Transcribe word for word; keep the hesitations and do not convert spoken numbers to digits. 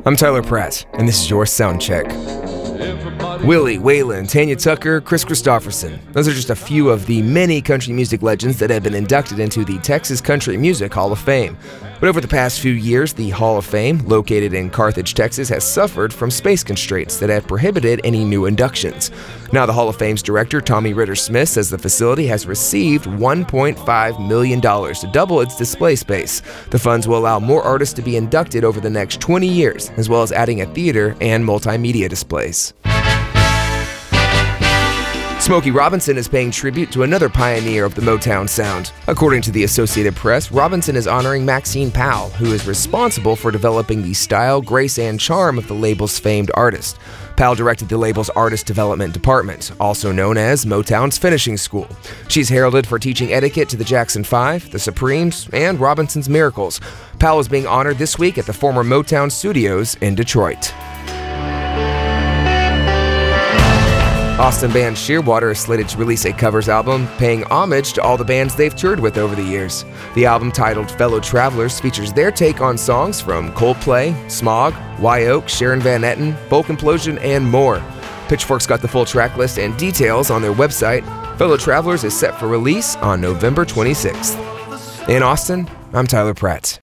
I'm Tyler Pratt, and this is your Sound Check. Willie, Waylon, Tanya Tucker, Chris Christopherson. Those are just a few of the many country music legends that have been inducted into the Texas Country Music Hall of Fame. But over the past few years, the Hall of Fame, located in Carthage, Texas, has suffered from space constraints that have prohibited any new inductions. Now, the Hall of Fame's director, Tommy Ritter-Smith, says the facility has received one point five million dollars to double its display space. The funds will allow more artists to be inducted over the next twenty years, as well as adding a theater and multimedia displays. Smokey Robinson is paying tribute to another pioneer of the Motown sound. According to the Associated Press, Robinson is honoring Maxine Powell, who is responsible for developing the style, grace, and charm of the label's famed artist. Powell directed the label's artist development department, also known as Motown's finishing school. She's heralded for teaching etiquette to the Jackson Five, the Supremes, and Robinson's Miracles. Powell is being honored this week at the former Motown Studios in Detroit. Austin band Shearwater is slated to release a covers album paying homage to all the bands they've toured with over the years. The album, titled Fellow Travelers, features their take on songs from Coldplay, Smog, Wye Oak, Sharon Van Etten, Folk Implosion, and more. Pitchfork's got the full track list and details on their website. Fellow Travelers is set for release on November twenty-sixth. In Austin, I'm Tyler Pratt.